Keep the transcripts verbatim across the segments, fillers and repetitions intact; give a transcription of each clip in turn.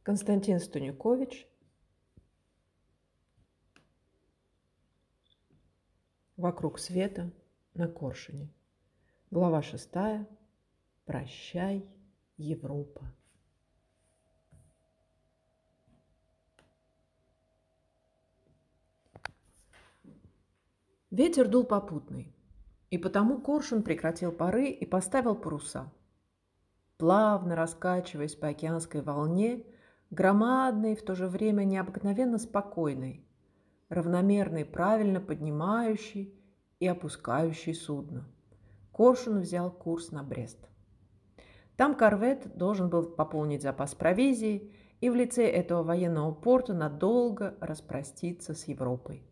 Константин Станюкович. Вокруг света на Коршуне. Глава шестая. Прощай, Европа. Ветер дул попутный, и потому Коршун прекратил пары и поставил паруса. Плавно раскачиваясь по океанской волне, громадной, в то же время необыкновенно спокойной, равномерной, правильно поднимающей и опускающей судно, Коршун взял курс на Брест. Там корвет должен был пополнить запас провизии и в лице этого военного порта надолго распроститься с Европой.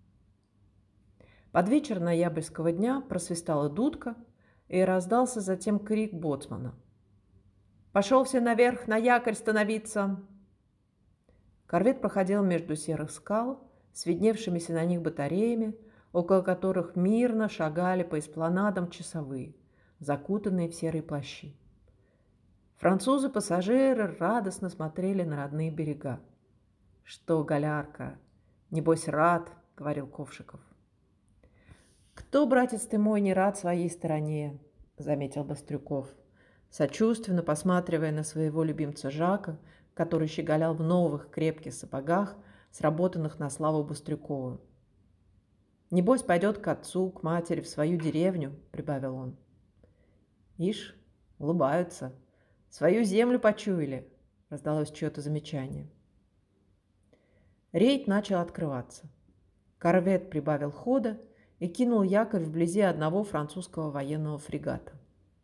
Под вечер ноябрьского дня просвистала дудка, и раздался затем крик боцмана: «Пошел все наверх, на якорь становиться!» Корвет проходил между серых скал с видневшимися на них батареями, около которых мирно шагали по эспланадам часовые, закутанные в серые плащи. Французы-пассажиры радостно смотрели на родные берега. «Что, Голярка, небось рад?» — говорил Ковшиков. «Кто, братец ты мой, не рад своей стороне?» — заметил Бастрюков, сочувственно посматривая на своего любимца Жака, который щеголял в новых крепких сапогах, сработанных на славу Бастрюкову. «Небось, пойдет к отцу, к матери, в свою деревню», — прибавил он. «Ишь, улыбаются. Свою землю почуяли», — раздалось чье-то замечание. Рейд начал открываться. Корвет прибавил хода и кинул якорь вблизи одного французского военного фрегата.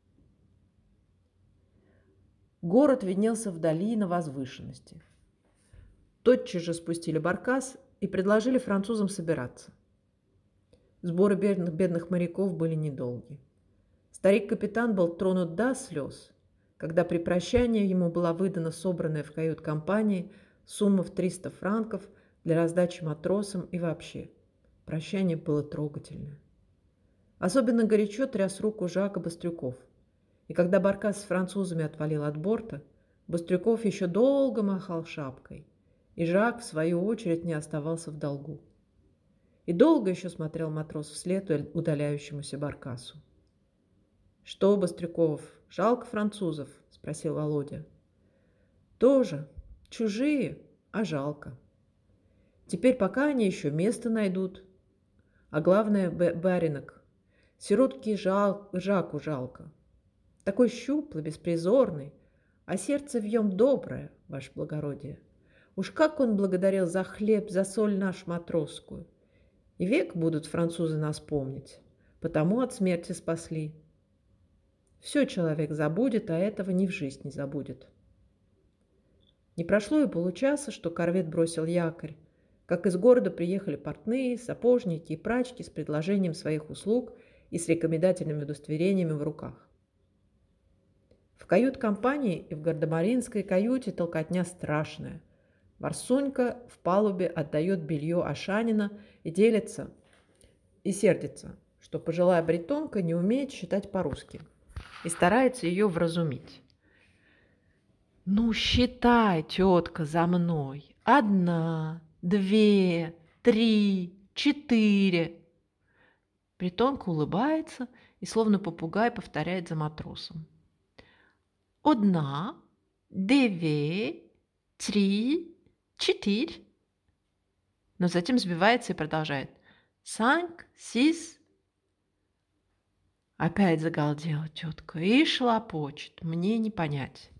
Город виднелся вдали на возвышенности. Тотчас же спустили баркас и предложили французам собираться. Сборы бедных, бедных моряков были недолги. Старик-капитан был тронут до слез, когда при прощании ему была выдана собранная в кают-компании сумма в триста франков для раздачи матросам и вообще. Прощание было трогательное. Особенно горячо тряс руку Жака Бастрюков, и когда баркас с французами отвалил от борта, Бастрюков еще долго махал шапкой, и Жак, в свою очередь, не оставался в долгу. И долго еще смотрел матрос вслед удаляющемуся баркасу. «Что, Бастрюков, жалко французов?» — спросил Володя. «Тоже. Чужие, а жалко. Теперь пока они еще место найдут. А главное, баринок, сиротки жал, Жаку жалко. Такой щуплый, беспризорный, а сердце в нем доброе, ваше благородие. Уж как он благодарил за хлеб, за соль нашу матросскую. И век будут французы нас помнить, потому от смерти спасли. Все человек забудет, а этого ни в жизнь не забудет». Не прошло и получаса, что корвет бросил якорь, как из города приехали портные, сапожники и прачки с предложением своих услуг и с рекомендательными удостоверениями в руках. В кают-компании и в гардемаринской каюте толкотня страшная. Варсунька в палубе отдает белье Ашанина и делится, и сердится, что пожилая бретонка не умеет считать по-русски, и старается ее вразумить. «Ну, считай, тетка, за мной. Одна, две, три, четыре». Бретонка улыбается и, словно попугай, повторяет за матросом. «Одна, две, три, четыре». Но затем сбивается и продолжает. «Cinq, six». Опять загалдела тетка и шлопочет. Мне не понять.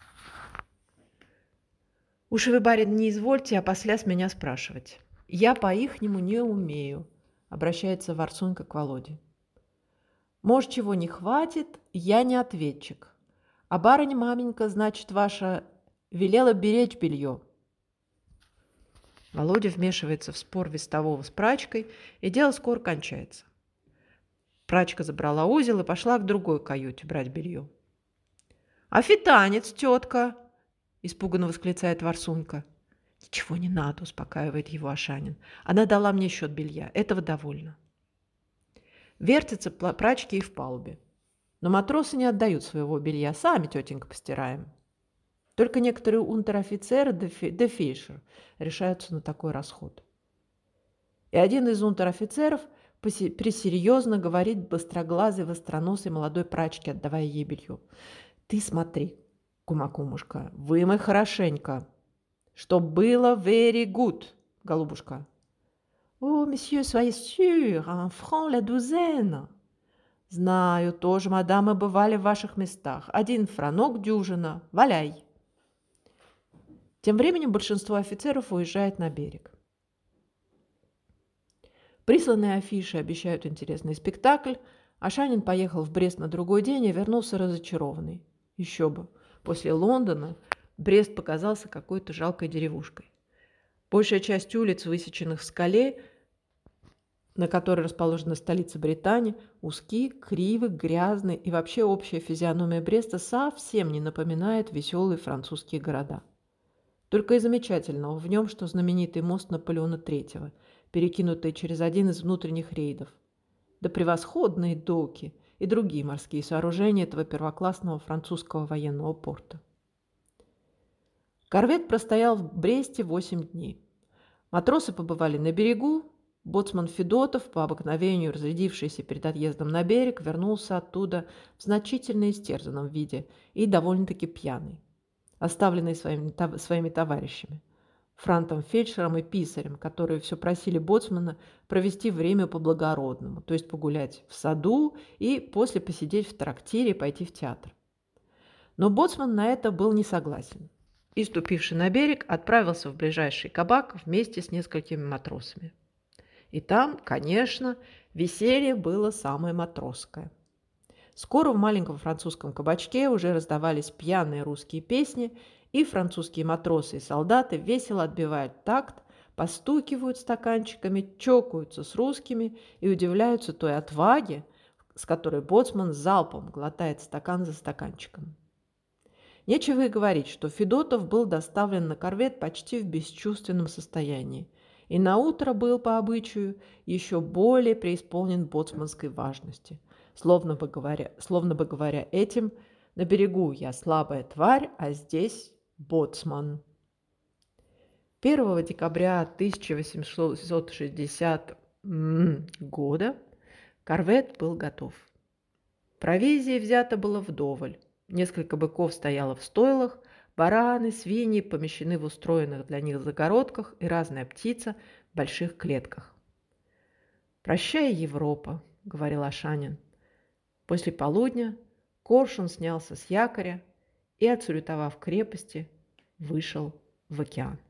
«Уж вы, барин, не извольте, а после с меня спрашивать. Я по-ихнему не умею», — обращается Варсунька к Володе. «Может, чего не хватит, я не ответчик. А барыня-маменька, значит, ваша, велела беречь белье». Володя вмешивается в спор вестового с прачкой, и дело скоро кончается. Прачка забрала узел и пошла к другой каюте брать белье. «А фитанец, тетка!» — испуганно восклицает Варсунька. «Ничего не надо», — успокаивает его Ашанин. «Она дала мне счет белья. Этого довольно». Вертятся прачки и в палубе. Но матросы не отдают своего белья. «Сами, тетенька, постираем». Только некоторые унтер-офицеры де Фейшер решаются на такой расход. И один из унтер-офицеров пресерьезно говорит быстроглазой, востроносой молодой прачке, отдавая ей белье: «Ты смотри, кума-кумушка, вымой хорошенько, чтоб было very good, голубушка». «О, месье, soyez sûr, un franc la douzaine». «Знаю, тоже, мадам, мы бывали в ваших местах. Один франок дюжина. Валяй». Тем временем большинство офицеров уезжает на берег. Присланные афиши обещают интересный спектакль. Ашанин поехал в Брест на другой день и вернулся разочарованный. Еще бы, после Лондона Брест показался какой-то жалкой деревушкой. Большая часть улиц, высеченных в скале, на которой расположена столица Британии, узкие, кривы, грязные, и вообще общая физиономия Бреста совсем не напоминает веселые французские города. Только и замечательного в нем, что знаменитый мост Наполеона третьего, перекинутый через один из внутренних рейдов, да превосходные доки и другие морские сооружения этого первоклассного французского военного порта. Корвет простоял в Бресте восемь дней. Матросы побывали на берегу. Боцман Федотов, по обыкновению разрядившийся перед отъездом на берег, вернулся оттуда в значительно истерзанном виде и довольно-таки пьяный, оставленный своими, своими товарищами, Франтом Фельдшером и Писарем, которые все просили боцмана провести время по-благородному, то есть погулять в саду и после посидеть в трактире и пойти в театр. Но боцман на это был не согласен и, ступивший на берег, отправился в ближайший кабак вместе с несколькими матросами. И там, конечно, веселье было самое матросское. Скоро в маленьком французском кабачке уже раздавались пьяные русские песни, и французские матросы и солдаты весело отбивают такт, постукивают стаканчиками, чокаются с русскими и удивляются той отваге, с которой боцман залпом глотает стакан за стаканчиком. Нечего и говорить, что Федотов был доставлен на корвет почти в бесчувственном состоянии, и наутро был, по обычаю, еще более преисполнен боцманской важности, словно бы говоря, словно бы говоря этим: «На берегу я слабая тварь, а здесь боцман». первого декабря тысяча восемьсот шестидесятого года корвет был готов. Провизии взято было вдоволь. Несколько быков стояло в стойлах, бараны, свиньи помещены в устроенных для них загородках и разная птица в больших клетках. «Прощай, Европа», — говорил Ашанин. После полудня Коршун снялся с якоря и, отсалютовав крепости, вышел в океан.